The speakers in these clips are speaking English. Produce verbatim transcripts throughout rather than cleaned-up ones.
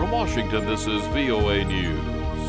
From Washington, this is V O A News.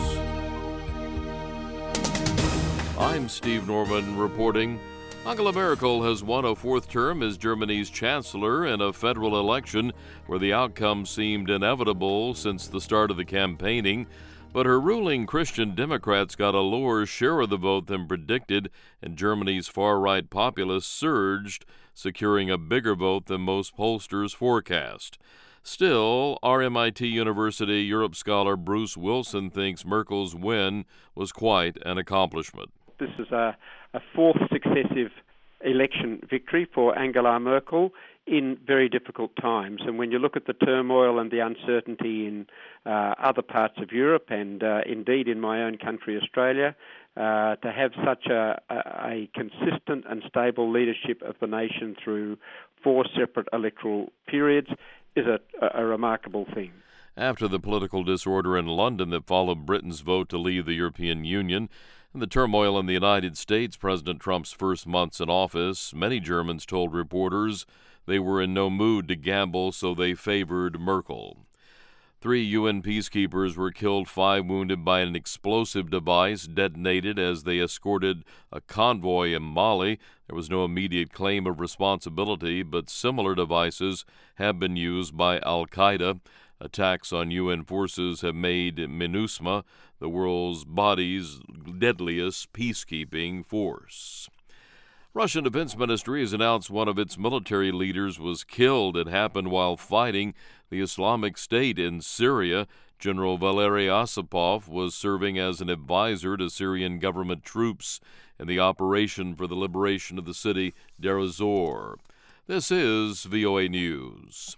I'm Steve Norman reporting. Angela Merkel has won a fourth term as Germany's chancellor in a federal election where the outcome seemed inevitable since the start of the campaigning. But her ruling Christian Democrats got a lower share of the vote than predicted, and Germany's far-right populists surged, securing a bigger vote than most pollsters forecast. Still, R M I T University Europe scholar Bruce Wilson thinks Merkel's win was quite an accomplishment. This is a, a fourth successive election victory for Angela Merkel in very difficult times. And when you look at the turmoil and the uncertainty in uh, other parts of Europe and uh, indeed in my own country, Australia, uh, to have such a, a, a consistent and stable leadership of the nation through four separate electoral periods is a, a remarkable thing. After the political disorder in London that followed Britain's vote to leave the European Union and the turmoil in the United States, President Trump's first months in office, many Germans told reporters they were in no mood to gamble, so they favored Merkel. Three U N peacekeepers were killed, five wounded by an explosive device detonated as they escorted a convoy in Mali. There was no immediate claim of responsibility, but similar devices have been used by al-Qaeda. Attacks on U N forces have made MINUSMA the world's body's deadliest peacekeeping force. Russian Defense Ministry has announced one of its military leaders was killed. It happened while fighting the Islamic State in Syria. General Valery Osipov was serving as an advisor to Syrian government troops in the operation for the liberation of the city Deir ez-Zor. This is V O A News.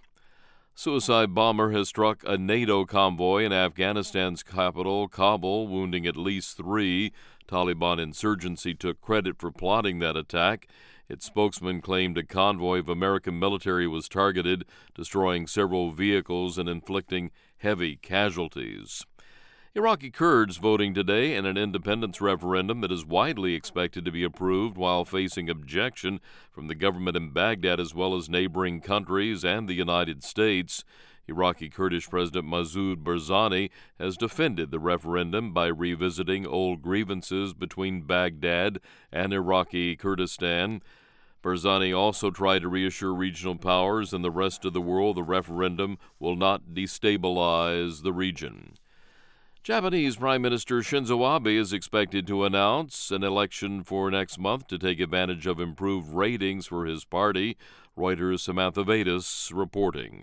Suicide bomber has struck a NATO convoy in Afghanistan's capital, Kabul, wounding at least three. Taliban insurgency took credit for plotting that attack. Its spokesman claimed a convoy of American military was targeted, destroying several vehicles and inflicting heavy casualties. Iraqi Kurds voting today in an independence referendum that is widely expected to be approved while facing objection from the government in Baghdad as well as neighboring countries and the United States. Iraqi Kurdish President Masoud Barzani has defended the referendum by revisiting old grievances between Baghdad and Iraqi Kurdistan. Barzani also tried to reassure regional powers and the rest of the world the referendum will not destabilize the region. Japanese Prime Minister Shinzo Abe is expected to announce an election for next month to take advantage of improved ratings for his party. Reuters' Samantha Vedas reporting.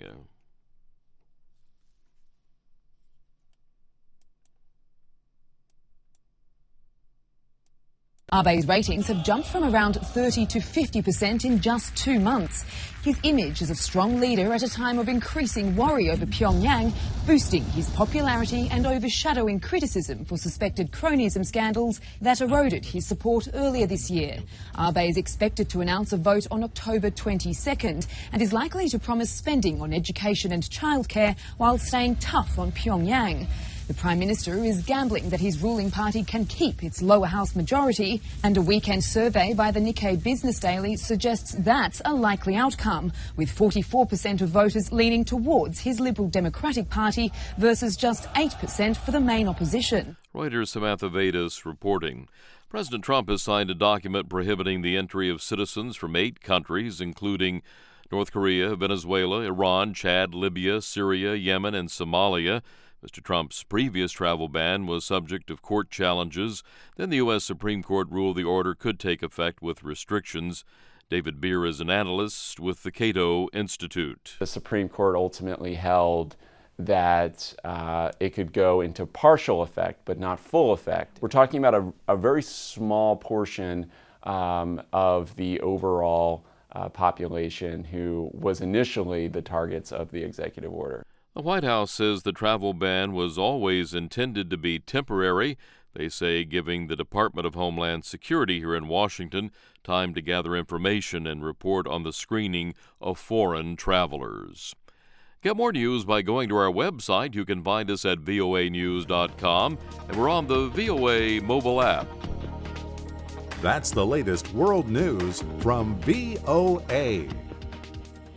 Abe's ratings have jumped from around thirty to fifty percent in just two months. His image as a strong leader at a time of increasing worry over Pyongyang, boosting his popularity and overshadowing criticism for suspected cronyism scandals that eroded his support earlier this year. Abe is expected to announce a vote on October twenty-second and is likely to promise spending on education and childcare while staying tough on Pyongyang. The Prime Minister is gambling that his ruling party can keep its lower house majority, and a weekend survey by the Nikkei Business Daily suggests that's a likely outcome, with forty-four percent of voters leaning towards his Liberal Democratic Party versus just eight percent for the main opposition. Reuters' Samantha Vedas reporting. President Trump has signed a document prohibiting the entry of citizens from eight countries, including North Korea, Venezuela, Iran, Chad, Libya, Syria, Yemen, and Somalia. Mister Trump's previous travel ban was subject of court challenges. Then the U S Supreme Court ruled the order could take effect with restrictions. David Beer is an analyst with the Cato Institute. The Supreme Court ultimately held that uh, it could go into partial effect, but not full effect. We're talking about a, a very small portion um, of the overall uh, population who was initially the targets of the executive order. The White House says the travel ban was always intended to be temporary. They say giving the Department of Homeland Security here in Washington time to gather information and report on the screening of foreign travelers. Get more news by going to our website. You can find us at V O A news dot com, and we're on the V O A mobile app. That's the latest world news from V O A.